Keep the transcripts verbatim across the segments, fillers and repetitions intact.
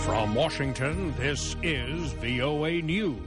From Washington, this is V O A News.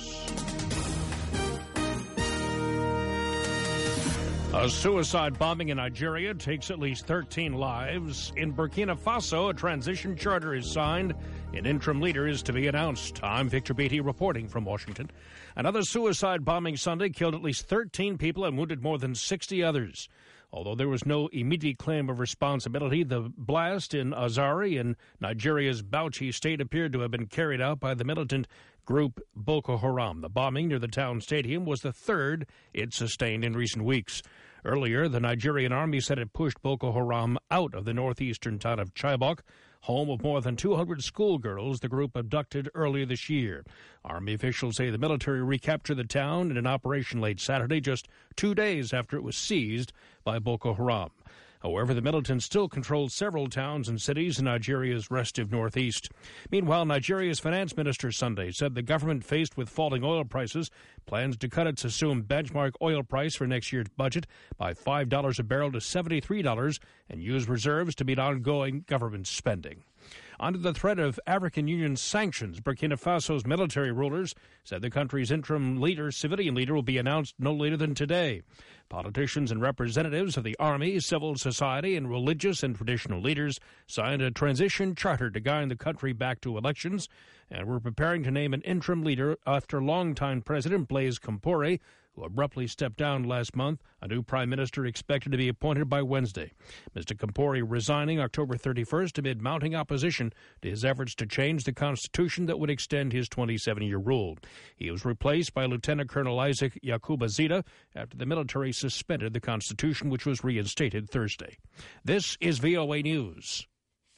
A suicide bombing in Nigeria takes at least thirteen lives. In Burkina Faso, a transition charter is signed. An interim leader is to be announced. I'm Victor Beatty reporting from Washington. Another suicide bombing Sunday killed at least thirteen people and wounded more than sixty others. Although there was no immediate claim of responsibility, the blast in Azari in Nigeria's Bauchi state appeared to have been carried out by the militant group Boko Haram. The bombing near the town stadium was the third it sustained in recent weeks. Earlier, the Nigerian army said it pushed Boko Haram out of the northeastern town of Chibok, home of more than two hundred schoolgirls the group abducted earlier this year. Army officials say the military recaptured the town in an operation late Saturday, just two days after it was seized by Boko Haram. However, the militants still control several towns and cities in Nigeria's restive northeast. Meanwhile, Nigeria's finance minister Sunday said the government, faced with falling oil prices, plans to cut its assumed benchmark oil price for next year's budget by five dollars a barrel to seventy-three dollars and use reserves to meet ongoing government spending. Under the threat of African Union sanctions, Burkina Faso's military rulers said the country's interim leader, civilian leader, will be announced no later than today. Politicians and representatives of the army, civil society, and religious and traditional leaders signed a transition charter to guide the country back to elections, and were preparing to name an interim leader after longtime President Blaise Compaoré, who abruptly stepped down last month. A new prime minister expected to be appointed by Wednesday. Mister Compaoré resigning October thirty-first amid mounting opposition to his efforts to change the constitution that would extend his twenty-seven-year rule. He was replaced by Lieutenant Colonel Isaac Yakuba Zita after the military suspended the constitution, which was reinstated Thursday. This is V O A News.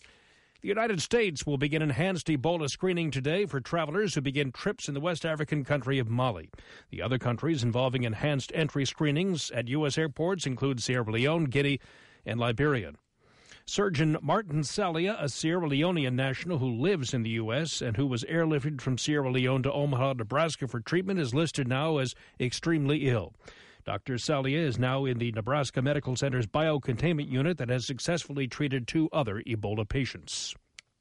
The United States will begin enhanced Ebola screening today for travelers who begin trips in the West African country of Mali. The other countries involving enhanced entry screenings at U S airports include Sierra Leone, Guinea, and Liberia. Surgeon Martin Salia, a Sierra Leonean national who lives in the U S and who was airlifted from Sierra Leone to Omaha, Nebraska for treatment, is listed now as extremely ill. Doctor Salia is now in the Nebraska Medical Center's biocontainment unit that has successfully treated two other Ebola patients.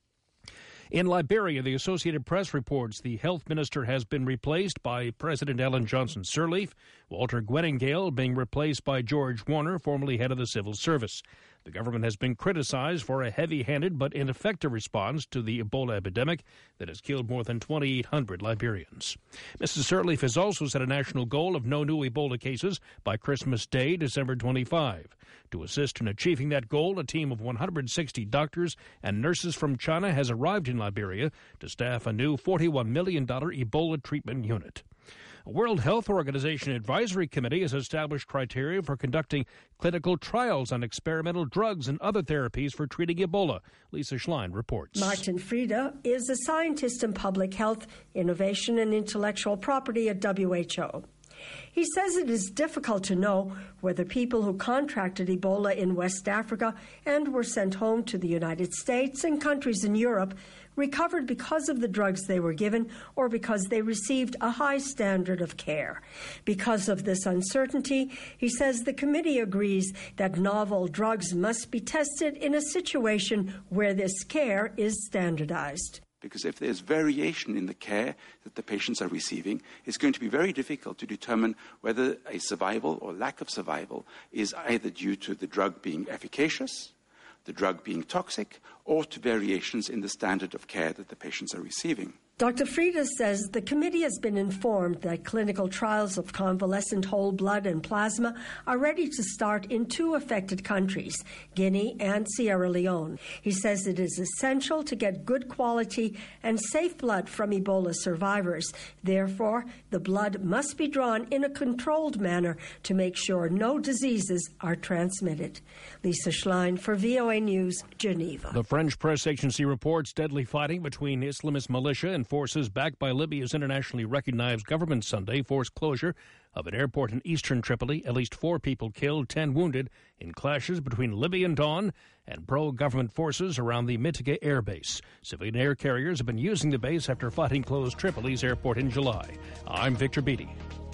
In Liberia, the Associated Press reports the health minister has been replaced by President Ellen Johnson Sirleaf, Walter Gweningale being replaced by George Warner, formerly head of the civil service. The government has been criticized for a heavy-handed but ineffective response to the Ebola epidemic that has killed more than twenty-eight hundred Liberians. Missus Sirleaf has also set a national goal of no new Ebola cases by Christmas Day, December twenty-fifth. To assist in achieving that goal, a team of one hundred sixty doctors and nurses from China has arrived in Liberia to staff a new forty-one million dollars Ebola treatment unit. A World Health Organization advisory committee has established criteria for conducting clinical trials on experimental drugs and other therapies for treating Ebola. Lisa Schlein reports. Martin Frieda is a scientist in public health, innovation, and intellectual property at W H O. He says it is difficult to know whether people who contracted Ebola in West Africa and were sent home to the United States and countries in Europe recovered because of the drugs they were given or because they received a high standard of care. Because of this uncertainty, he says the committee agrees that novel drugs must be tested in a situation where this care is standardized. Because if there's variation in the care that the patients are receiving, it's going to be very difficult to determine whether a survival or lack of survival is either due to the drug being efficacious, the drug being toxic, or to variations in the standard of care that the patients are receiving. Doctor Frieda says the committee has been informed that clinical trials of convalescent whole blood and plasma are ready to start in two affected countries, Guinea and Sierra Leone. He says it is essential to get good quality and safe blood from Ebola survivors. Therefore, the blood must be drawn in a controlled manner to make sure no diseases are transmitted. Lisa Schlein for V O A News, Geneva. The French press agency reports deadly fighting between Islamist militia and forces backed by Libya's internationally recognized government Sunday forced closure of an airport in eastern Tripoli. At least four people killed, ten wounded in clashes between Libyan Dawn and pro-government forces around the Mitige air base. Civilian air carriers have been using the base after fighting closed Tripoli's airport in July. I'm Victor Beatty.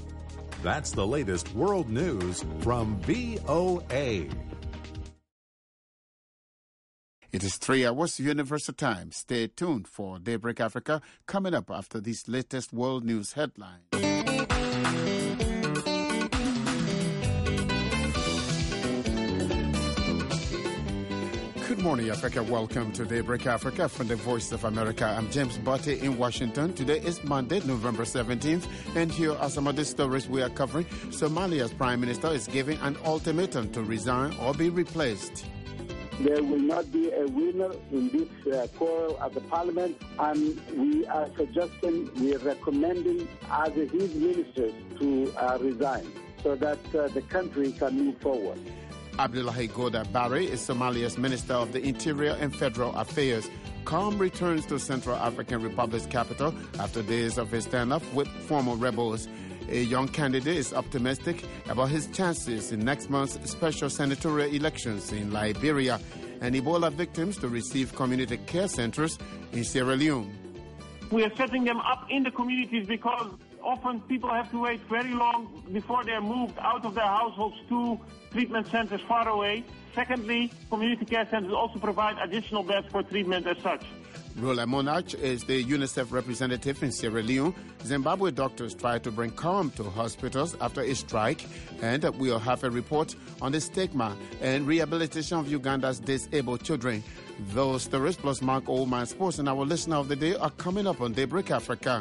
That's the latest world news from V O A. It is three hours Universal Time. Stay tuned for Daybreak Africa, coming up after these latest world news headlines. Good morning, Africa. Welcome to Daybreak Africa from the Voice of America. I'm James Botte in Washington. Today is Monday, November seventeenth, and here are some of the stories we are covering. Somalia's Prime Minister is giving an ultimatum to resign or be replaced. There will not be a winner in this uh, quarrel at the parliament, and we are suggesting, we are recommending as his ministers to uh, resign so that uh, the country can move forward. Abdullahi Goda Barre is Somalia's Minister of the Interior and Federal Affairs. Calm returns to Central African Republic's capital after days of his standoff with former rebels. A young candidate is optimistic about his chances in next month's special senatorial elections in Liberia, and Ebola victims to receive community care centers in Sierra Leone. We are setting them up in the communities because often people have to wait very long before they're moved out of their households to treatment centers far away. Secondly, community care centers also provide additional beds for treatment as such. Rola Monarch is the UNICEF representative in Sierra Leone. Zimbabwe doctors try to bring calm to hospitals after a strike, and we'll have a report on the stigma and rehabilitation of Uganda's disabled children. Those stories plus Mark Oldman Sports and our listener of the day are coming up on Daybreak Africa.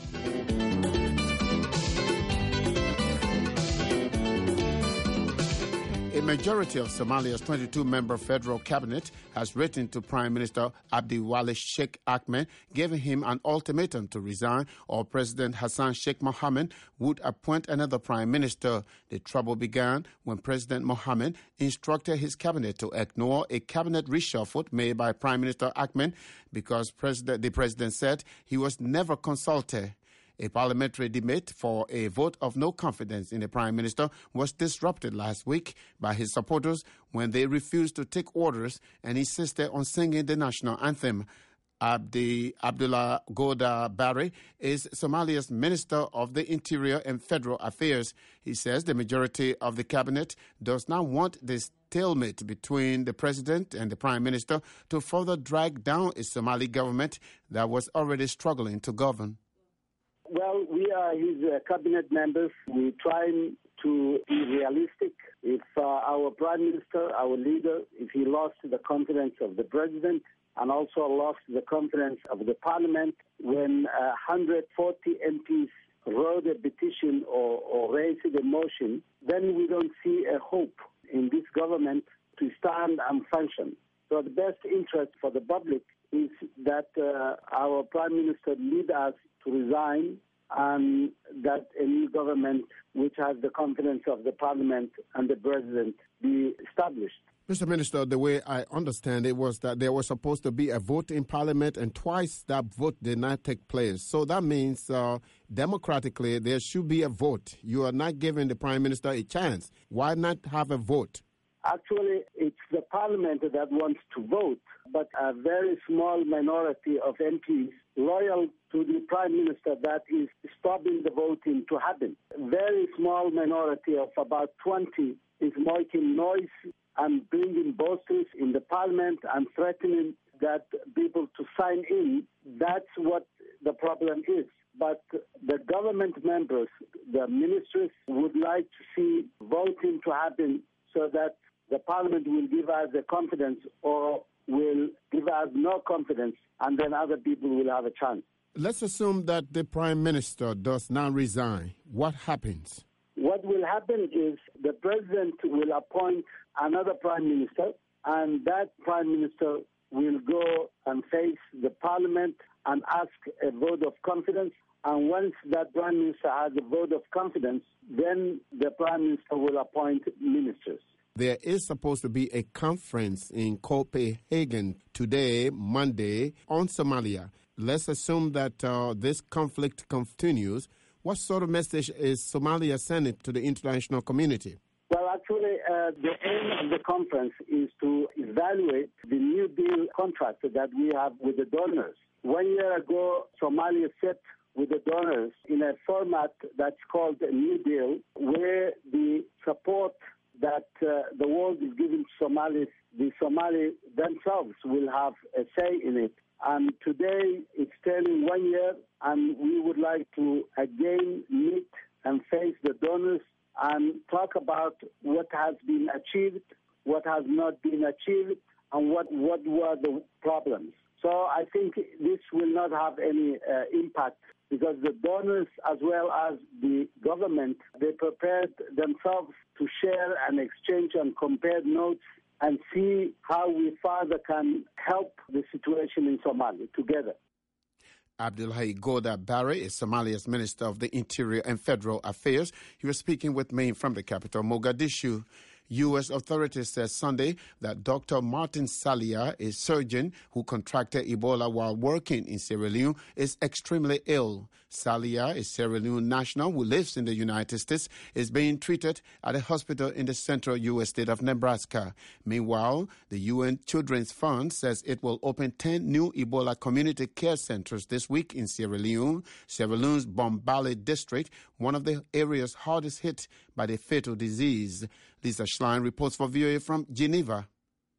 A majority of Somalia's twenty-two member federal cabinet has written to Prime Minister Abdiwali Sheikh Ahmed, giving him an ultimatum to resign, or President Hassan Sheikh Mohamud would appoint another prime minister. The trouble began when President Mohamud instructed his cabinet to ignore a cabinet reshuffle made by Prime Minister Ahmed because president, the president said he was never consulted. A parliamentary debate for a vote of no confidence in the Prime Minister was disrupted last week by his supporters when they refused to take orders and insisted on singing the national anthem. Abdi Abdullah Goda Barre is Somalia's Minister of the Interior and Federal Affairs. He says the majority of the cabinet does not want this stalemate between the president and the prime minister to further drag down a Somali government that was already struggling to govern. Well, we are his uh, cabinet members. We're trying to be realistic. If uh, our prime minister, our leader, if he lost the confidence of the president and also lost the confidence of the parliament, when uh, one hundred forty M Ps wrote a petition or, or raised a motion, then we don't see a hope in this government to stand and function. So the best interest for the public is that uh, our prime minister lead us to resign and that a new government which has the confidence of the parliament and the president be established. Mister Minister, the way I understand it was that there was supposed to be a vote in parliament and twice that vote did not take place. So that means uh, democratically there should be a vote. You are not giving the prime minister a chance. Why not have a vote? Actually, it's the parliament that wants to vote, but a very small minority of M Ps loyal to the prime minister that is stopping the voting to happen. Very small minority of about twenty is making noise and bringing bolsters in the parliament and threatening that people to sign in. That's what the problem is. But the government members, the ministers, would like to see voting to happen so that the parliament will give us the confidence or will give us no confidence, and then other people will have a chance. Let's assume that the prime minister does not resign. What happens? What will happen is the president will appoint another prime minister, and that prime minister will go and face the parliament and ask a vote of confidence. And once that prime minister has a vote of confidence, then the prime minister will appoint ministers. There is supposed to be a conference in Copenhagen today, Monday, on Somalia. Let's assume that uh, this conflict continues. What sort of message is Somalia sending to the international community? Well, actually, uh, the aim of the conference is to evaluate the New Deal contract that we have with the donors. One year ago, Somalia set with the donors in a format that's called a New Deal, where the support that uh, the world is giving Somalis, the Somali themselves will have a say in it. And today it's turning one year, and we would like to again meet and face the donors and talk about what has been achieved, what has not been achieved, and what, what were the problems. So I think this will not have any uh, impact, because the donors as well as the government, they prepared themselves to share and exchange and compare notes and see how we further can help the situation in Somalia together. Abdullahi Goda Barre is Somalia's Minister of the Interior and Federal Affairs. He was speaking with me from the capital, Mogadishu. U S authorities said Sunday that Doctor Martin Salia, a surgeon who contracted Ebola while working in Sierra Leone, is extremely ill. Salia, a Sierra Leone national who lives in the United States, is being treated at a hospital in the central U S state of Nebraska. Meanwhile, the U N Children's Fund says it will open ten new Ebola community care centers this week in Sierra Leone, Sierra Leone's Bombali district, one of the areas hardest hit by the fatal disease. Lisa Schlein reports for V O A from Geneva.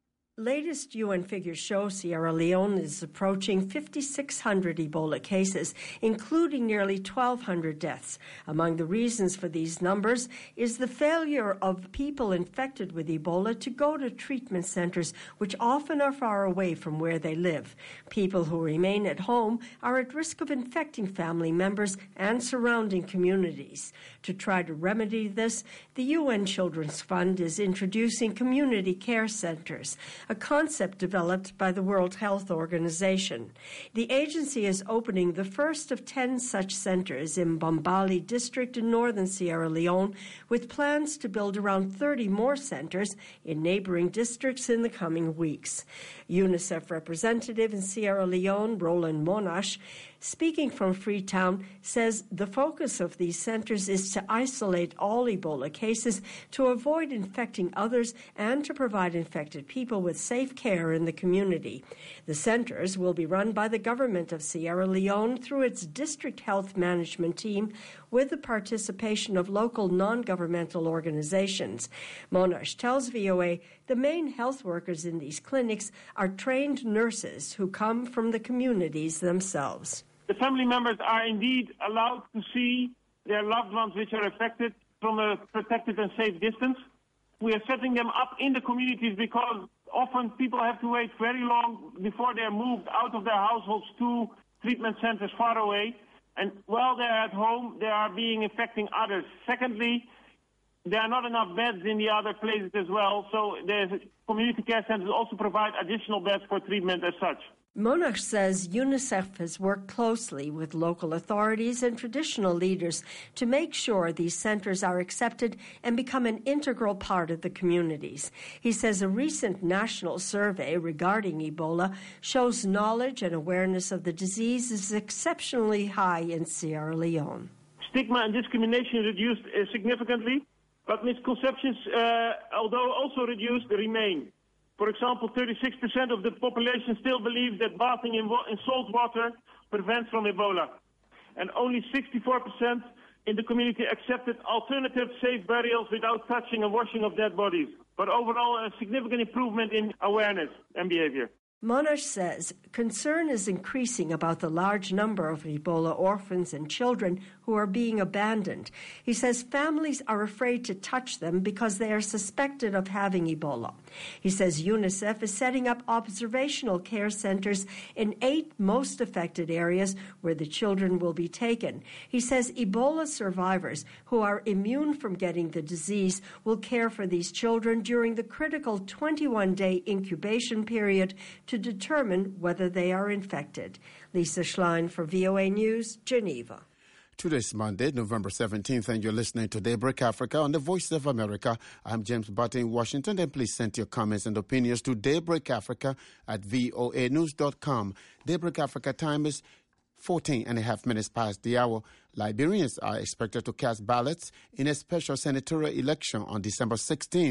Latest U N figures show Sierra Leone is approaching five thousand six hundred Ebola cases, including nearly twelve hundred deaths. Among the reasons for these numbers is the failure of people infected with Ebola to go to treatment centers, which often are far away from where they live. People who remain at home are at risk of infecting family members and surrounding communities. To try to remedy this, the U N Children's Fund is introducing community care centers, a concept developed by the World Health Organization. The agency is opening the first of ten such centers in Bombali district in northern Sierra Leone, with plans to build around thirty more centers in neighboring districts in the coming weeks. UNICEF representative in Sierra Leone, Roland Monash, speaking from Freetown, says the focus of these centers is to isolate all Ebola cases, to avoid infecting others, and to provide infected people with safe care in the community. The centers will be run by the government of Sierra Leone through its district health management team, with the participation of local non-governmental organizations. Monash tells V O A the main health workers in these clinics are trained nurses who come from the communities themselves. The family members are indeed allowed to see their loved ones which are affected from a protected and safe distance. We are setting them up in the communities because often people have to wait very long before they are moved out of their households to treatment centers far away. And while they're at home, they are being infecting others. Secondly, there are not enough beds in the other places as well, so there's community care centers also provide additional beds for treatment as such. Monash says UNICEF has worked closely with local authorities and traditional leaders to make sure these centers are accepted and become an integral part of the communities. He says a recent national survey regarding Ebola shows knowledge and awareness of the disease is exceptionally high in Sierra Leone. Stigma and discrimination reduced uh, significantly, but misconceptions, uh, although also reduced, remain. For example, thirty-six percent of the population still believes that bathing in, wa- in salt water prevents from Ebola. And only sixty-four percent in the community accepted alternative safe burials without touching and washing of dead bodies. But overall, a significant improvement in awareness and behavior. Monash says concern is increasing about the large number of Ebola orphans and children who are being abandoned. He says families are afraid to touch them because they are suspected of having Ebola. He says UNICEF is setting up observational care centers in eight most affected areas where the children will be taken. He says Ebola survivors who are immune from getting the disease will care for these children during the critical twenty-one day incubation period to determine whether they are infected. Lisa Schlein for V O A News, Geneva. Today's Monday, November seventeenth, and you're listening to Daybreak Africa on the Voice of America. I'm James Button in Washington, and please send your comments and opinions to Daybreak Africa at voa news dot com. Daybreak Africa time is fourteen and a half minutes past the hour. Liberians are expected to cast ballots in a special senatorial election on December sixteenth.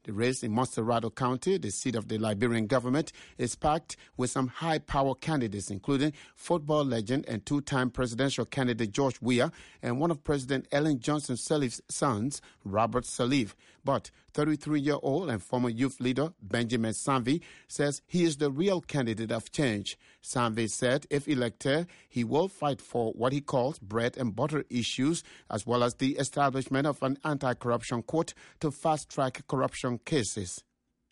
The race in Montserrado County, the seat of the Liberian government, is packed with some high-power candidates, including football legend and two-time presidential candidate George Weah and one of President Ellen Johnson Sirleaf's sons, Robert Sirleaf. But thirty-three-year-old and former youth leader Benjamin Sanvi says he is the real candidate of change. Sanvi said if elected, he will fight for what he calls bread and butter issues, as well as the establishment of an anti-corruption court to fast-track corruption cases.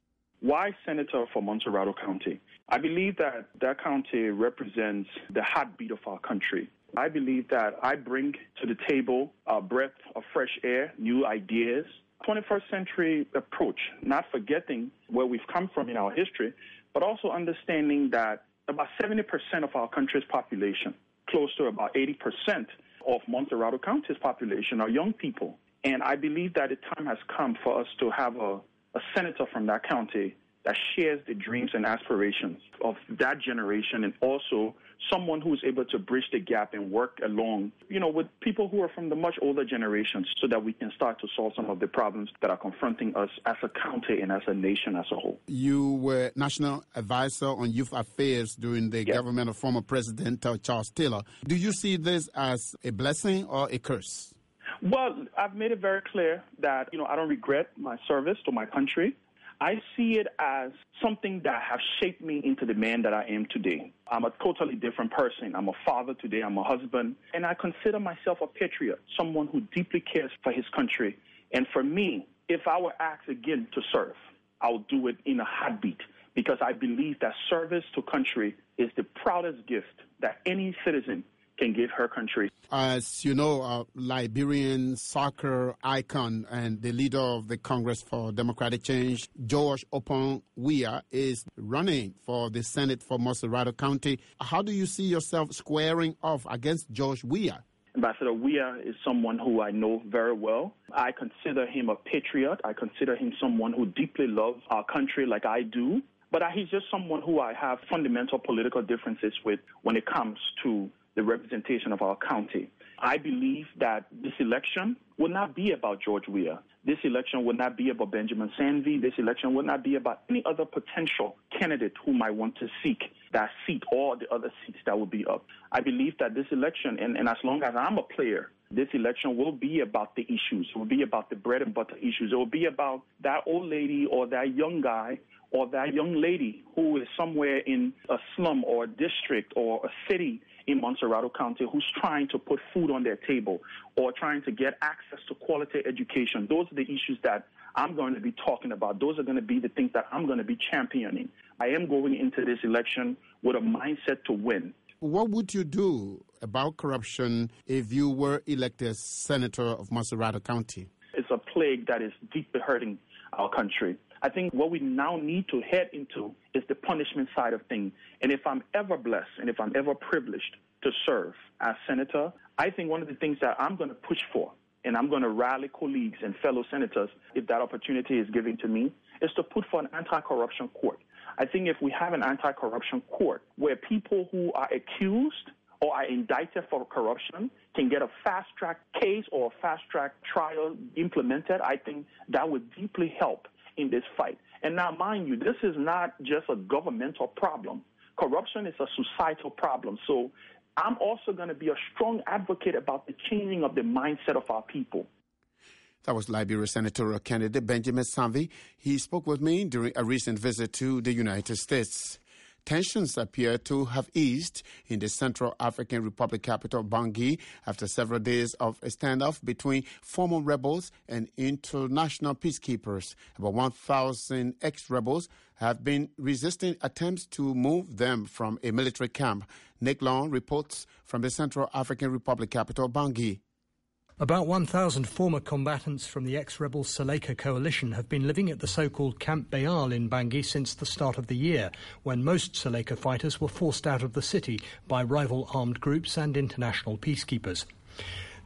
Why senator for Montserrado County? I believe that that county represents the heartbeat of our country. I believe that I bring to the table a breath of fresh air, new ideas, twenty-first century approach, not forgetting where we've come from in our history, but also understanding that about seventy percent of our country's population, close to about eighty percent of Montserrado County's population are young people. And I believe that the time has come for us to have a, a senator from that county that shares the dreams and aspirations of that generation, and also someone who is able to bridge the gap and work along, you know, with people who are from the much older generations so that we can start to solve some of the problems that are confronting us as a county and as a nation as a whole. You were National Advisor on Youth Affairs during the yes. government of former President uh, Charles Taylor. Do you see this as a blessing or a curse? Well, I've made it very clear that, you know, I don't regret my service to my country. I see it as something that has shaped me into the man that I am today. I'm a totally different person. I'm a father today. I'm a husband. And I consider myself a patriot, someone who deeply cares for his country. And for me, if I were asked again to serve, I'll do it in a heartbeat, because I believe that service to country is the proudest gift that any citizen can give her country. As you know, a Liberian soccer icon and the leader of the Congress for Democratic Change, George Opon Weah, is running for the Senate for Montserrado County. How do you see yourself squaring off against George Weah? Ambassador Weah is someone who I know very well. I consider him a patriot. I consider him someone who deeply loves our country like I do. But he's just someone who I have fundamental political differences with when it comes to the representation of our county. I believe that this election will not be about George Weah. This election will not be about Benjamin Sanvi. This election will not be about any other potential candidate who might want to seek that seat or the other seats that will be up. I believe that this election, and, and as long as I'm a player, this election will be about the issues. It will be about the bread and butter issues. It will be about that old lady or that young guy or that young lady who is somewhere in a slum or a district or a city in Montserrado County who's trying to put food on their table or trying to get access to quality education. Those are the issues that I'm going to be talking about. Those are going to be the things that I'm going to be championing. I am going into this election with a mindset to win. What would you do about corruption if you were elected as Senator of Montserrado County? It's a plague that is deeply hurting our country. I think what we now need to head into is the punishment side of things. And if I'm ever blessed and if I'm ever privileged to serve as senator, I think one of the things that I'm going to push for, and I'm going to rally colleagues and fellow senators, if that opportunity is given to me, is to put for an anti-corruption court. I think if we have an anti-corruption court where people who are accused or are indicted for corruption can get a fast-track case or a fast-track trial implemented, I think that would deeply help in this fight. And now, mind you, this is not just a governmental problem. Corruption is a societal problem. So I'm also going to be a strong advocate about the changing of the mindset of our people. That was Liberia senatorial candidate Benjamin Sanvi. He spoke with me during a recent visit to the United States. Tensions appear to have eased in the Central African Republic capital, Bangui, after several days of a standoff between former rebels and international peacekeepers. About one thousand ex-rebels have been resisting attempts to move them from a military camp. Nick Long reports from the Central African Republic capital, Bangui. About one thousand former combatants from the ex-rebel Seleka coalition have been living at the so-called Camp Bayal in Bangui since the start of the year, when most Seleka fighters were forced out of the city by rival armed groups and international peacekeepers.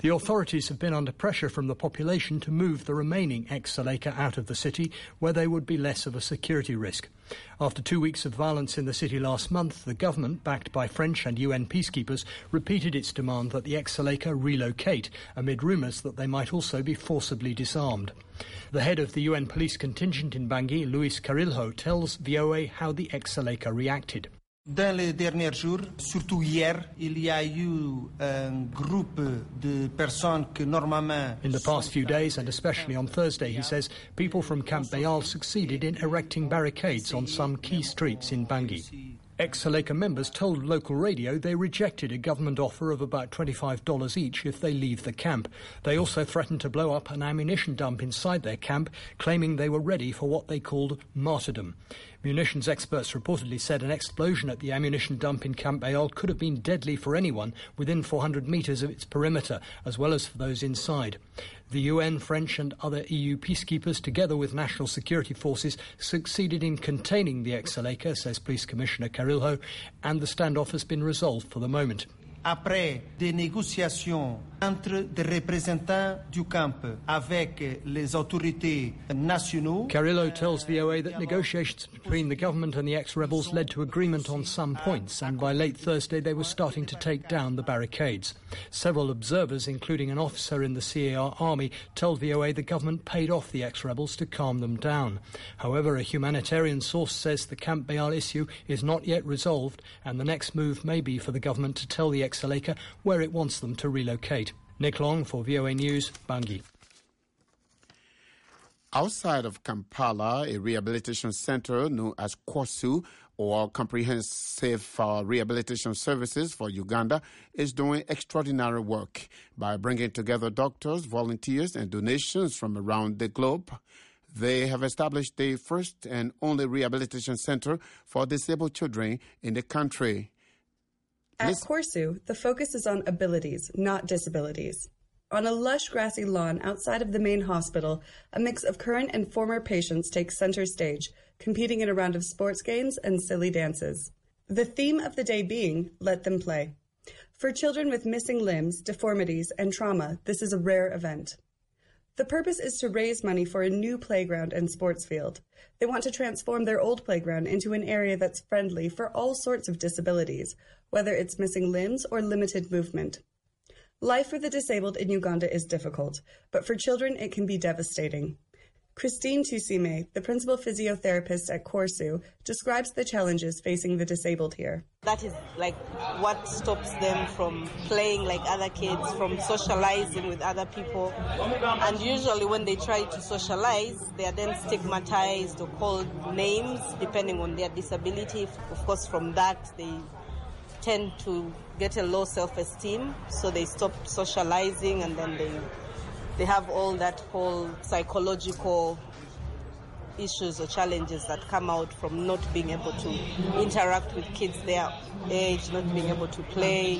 The authorities have been under pressure from the population to move the remaining ex-Seleka out of the city, where they would be less of a security risk. After two weeks of violence in the city last month, the government, backed by French and U N peacekeepers, repeated its demand that the ex-Seleka relocate, amid rumours that they might also be forcibly disarmed. The head of the U N police contingent in Bangui, Luis Carrilho, tells V O A how the ex-Seleka reacted. Dans les derniers jours, surtout hier, il y a eu un groupe de personnes que normalement... In the past few days, and especially on Thursday, he says, people from Camp Bayal succeeded in erecting barricades on some key streets in Bangui. Ex-Seleka members told local radio they rejected a government offer of about twenty-five dollars each if they leave the camp. They also threatened to blow up an ammunition dump inside their camp, claiming they were ready for what they called martyrdom. Munitions experts reportedly said an explosion at the ammunition dump in Camp Bayal could have been deadly for anyone within four hundred metres of its perimeter, as well as for those inside. The U N, French and other E U peacekeepers, together with national security forces, succeeded in containing the ex-Seleka, says Police Commissioner Carrilho, and the standoff has been resolved for the moment. Après des négociations entre des représentants du camp avec les autorités nationales. Carrillo tells V O A that negotiations between the government and the ex-rebels led to agreement on some points, and by late Thursday they were starting to take down the barricades. Several observers, including an officer in the C A R army, told V O A the government paid off the ex-rebels to calm them down. However, a humanitarian source says the Camp Bayal issue is not yet resolved, and the next move may be for the government to tell the ex-Seleka where it wants them to relocate. Nick Long for V O A News, Bangui. Outside of Kampala, a rehabilitation centre known as KORSU, or Comprehensive uh, Rehabilitation Services for Uganda, is doing extraordinary work by bringing together doctors, volunteers and donations from around the globe. They have established the first and only rehabilitation centre for disabled children in the country. At KORSU, the focus is on abilities, not disabilities. On a lush grassy lawn outside of the main hospital, a mix of current and former patients takes center stage, competing in a round of sports games and silly dances. The theme of the day being, let them play. For children with missing limbs, deformities, and trauma, this is a rare event. The purpose is to raise money for a new playground and sports field. They want to transform their old playground into an area that's friendly for all sorts of disabilities, whether it's missing limbs or limited movement. Life for the disabled in Uganda is difficult, but for children it can be devastating. Christine Tusime, the principal physiotherapist at KORSU, describes the challenges facing the disabled here. That is like what stops them from playing like other kids, from socializing with other people. And usually when they try to socialize, they are then stigmatized or called names depending on their disability. Of course, from that, they tend to get a low self-esteem, so they stop socializing, and then they they have all that whole psychological issues or challenges that come out from not being able to interact with kids their age, not being able to play,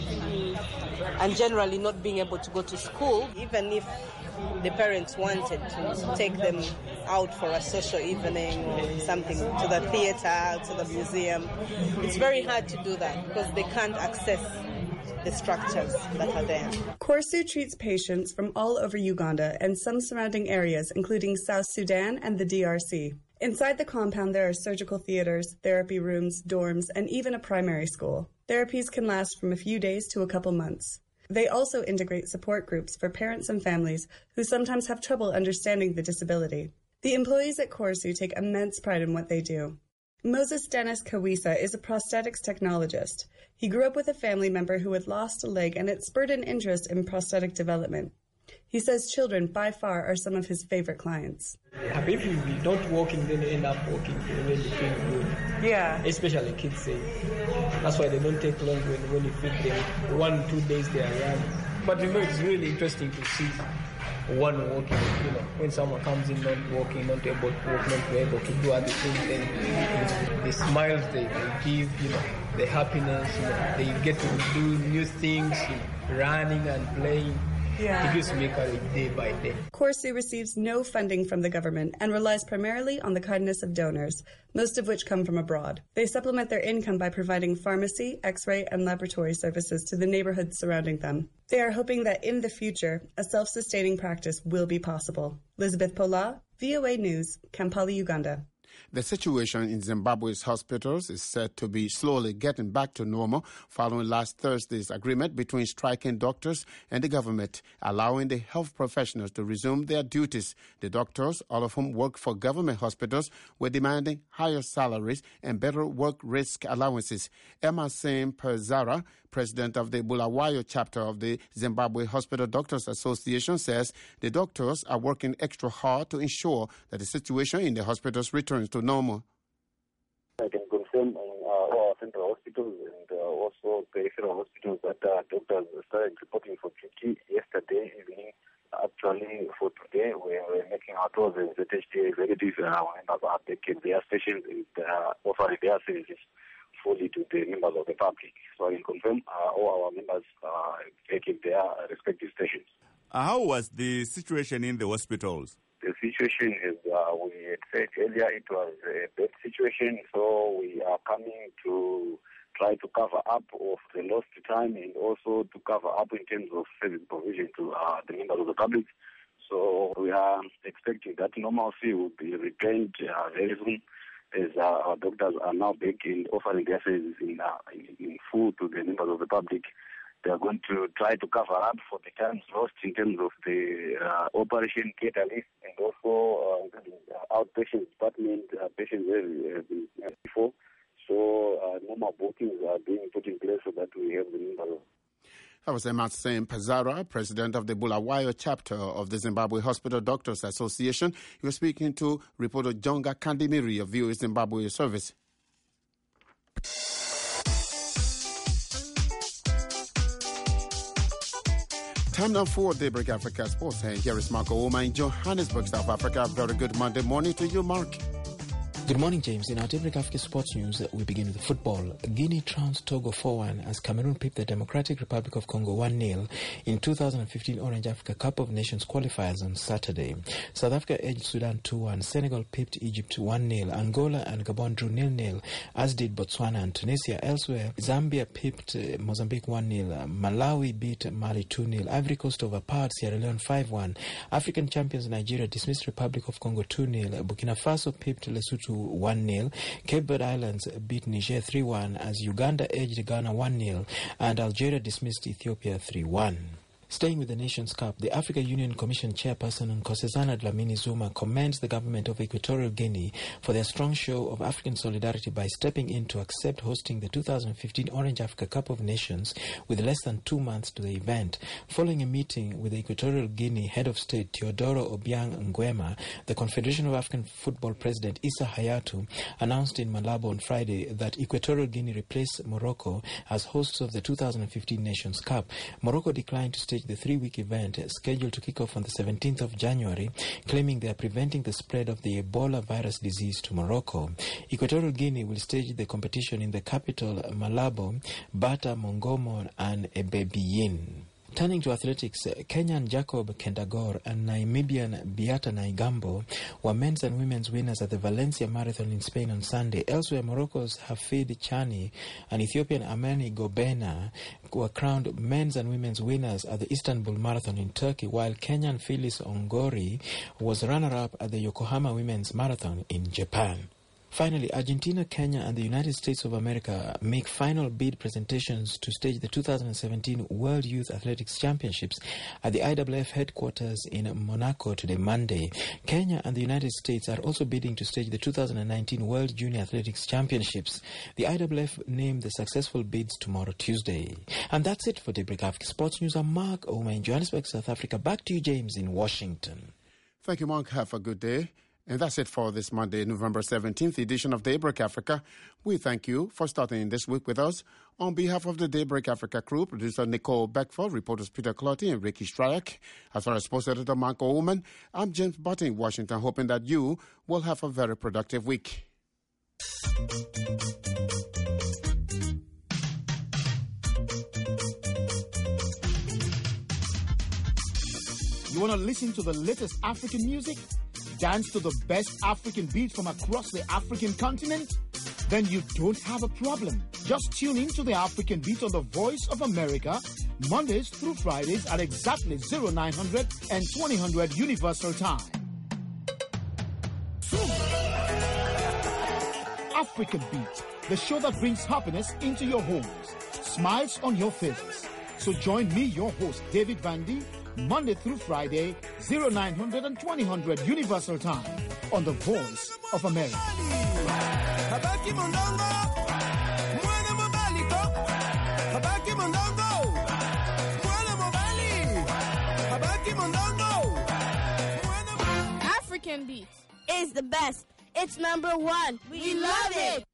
and generally not being able to go to school. Even if the parents wanted to take them out for a social evening or something, to the theater, to the museum, it's very hard to do that because they can't access the structures that are there. KORSU treats patients from all over Uganda and some surrounding areas, including South Sudan and the D R C. Inside the compound, there are surgical theaters, therapy rooms, dorms, and even a primary school. Therapies can last from a few days to a couple months. They also integrate support groups for parents and families who sometimes have trouble understanding the disability. The employees at KORSU take immense pride in what they do. Moses Dennis Kawisa is a prosthetics technologist. He grew up with a family member who had lost a leg, and it spurred an interest in prosthetic development. He says children, by far, are some of his favorite clients. If you don't walking, then you end up walking when you feel good. Yeah. Especially kids say. That's why they don't take long when, when you feed them. One, two days they are young. But you know, it's really interesting to see one walking, you know, when someone comes in not walking, not able to walk, not able to do other things, then the smiles they, they give, you know, the happiness, you know, they get to do new things, you know, running and playing. Yeah. It used to make her a day by day. Corsu receives no funding from the government and relies primarily on the kindness of donors, most of which come from abroad. They supplement their income by providing pharmacy, x-ray, and laboratory services to the neighborhoods surrounding them. They are hoping that in the future, a self-sustaining practice will be possible. Elizabeth Pola, V O A News, Kampala, Uganda. The situation in Zimbabwe's hospitals is said to be slowly getting back to normal following last Thursday's agreement between striking doctors and the government, allowing the health professionals to resume their duties. The doctors, all of whom work for government hospitals, were demanding higher salaries and better work risk allowances. Emerson Perzara, president of the Bulawayo chapter of the Zimbabwe Hospital Doctors Association, says the doctors are working extra hard to ensure that the situation in the hospitals returns to normal. I can confirm on uh, all our central hospitals and uh, also peripheral hospitals that uh, doctors started reporting for duty yesterday evening. Actually, for today, we are making our tours as the H D A executives and our members are taking their stations and uh, offering their services fully to the members of the public. So I can confirm uh, all our members are taking their respective stations. Uh, how was the situation in the hospitals? The situation is, uh, we had said earlier, it was a bad situation, so we are coming to try to cover up of the lost time and also to cover up in terms of service provision to uh, the members of the public. So we are expecting that normalcy will be regained uh, very soon, as uh, our doctors are now back in offering their services in, uh, in, in full to the members of the public. They are going to try to cover up for the times lost in terms of the uh, operation catalyst and also uh, the outpatient department uh, patients where have been uh, before. So uh, normal bookings are being put in place so that we have the number. That was Emerson Perzara, president of the Bulawayo chapter of the Zimbabwe Hospital Doctors Association. He was speaking to reporter Jonga Kandimiri of V O A Zimbabwe Service. Time now for Daybreak Africa Sports. And here is Mark Ouma in Johannesburg, South Africa. Very good Monday morning to you, Mark. Good morning, James. In our Daybreak Africa Sports News, we begin with football. Guinea trounced Togo four one as Cameroon pipped the Democratic Republic of Congo one nil in two thousand fifteen Orange Africa Cup of Nations qualifiers on Saturday. South Africa edged Sudan two one. Senegal pipped Egypt one nil. Angola and Gabon drew nil nil, as did Botswana and Tunisia. Elsewhere, Zambia pipped uh, Mozambique one nil. Malawi beat Mali two nil. Ivory Coast overpowered Sierra Leone five one. African champions Nigeria dismissed Republic of Congo two nil. Burkina Faso pipped Lesotho one nil. Cape Verde Islands beat Niger three one as Uganda edged Ghana one nil and Algeria dismissed Ethiopia three one. Staying with the Nations Cup, the Africa Union Commission chairperson Nkosazana Dlamini Zuma commends the government of Equatorial Guinea for their strong show of African solidarity by stepping in to accept hosting the two thousand fifteen Orange Africa Cup of Nations with less than two months to the event. Following a meeting with the Equatorial Guinea head of state Teodoro Obiang Nguema, the Confederation of African Football president Issa Hayatou announced in Malabo on Friday that Equatorial Guinea replaced Morocco as hosts of the two thousand fifteen Nations Cup. Morocco declined to stage the three-week event scheduled to kick off on the seventeenth of January, claiming they are preventing the spread of the Ebola virus disease to Morocco. Equatorial Guinea will stage the competition in the capital Malabo, Bata, Mongomo and Ebebiyin. Turning to athletics, Kenyan Jacob Kendagor and Namibian Beata Naigambo were men's and women's winners at the Valencia Marathon in Spain on Sunday. Elsewhere, Morocco's Hafid Chani and Ethiopian Amani Gobena were crowned men's and women's winners at the Istanbul Marathon in Turkey, while Kenyan Phyllis Ongori was runner-up at the Yokohama Women's Marathon in Japan. Finally, Argentina, Kenya and the United States of America make final bid presentations to stage the two thousand seventeen World Youth Athletics Championships at the I W F headquarters in Monaco today, Monday. Kenya and the United States are also bidding to stage the two thousand nineteen World Junior Athletics Championships. The I W F named the successful bids tomorrow, Tuesday. And that's it for Daybreak Africa Sports News. I'm Mark Ouma in Johannesburg, South Africa. Back to you, James, in Washington. Thank you, Mark. Have a good day. And that's it for this Monday, November seventeenth edition of Daybreak Africa. We thank you for starting this week with us. On behalf of the Daybreak Africa crew, producer Nicole Beckford, reporters Peter Clotty and Ricky Stryak, as well as sports editor Marco Ullman, I'm James Button in Washington, hoping that you will have a very productive week. You want to listen to the latest African music? Dance to the best African beats from across the African continent? Then you don't have a problem. Just tune in to the African Beat on the Voice of America, Mondays through Fridays at exactly oh nine hundred and twenty hundred Universal Time. African Beat, the show that brings happiness into your homes, smiles on your faces. So join me, your host, David Vandy, Monday through Friday, oh nine hundred and twenty hundred Universal Time, on the Voice of America. African Beat is the best. It's number one. We love it.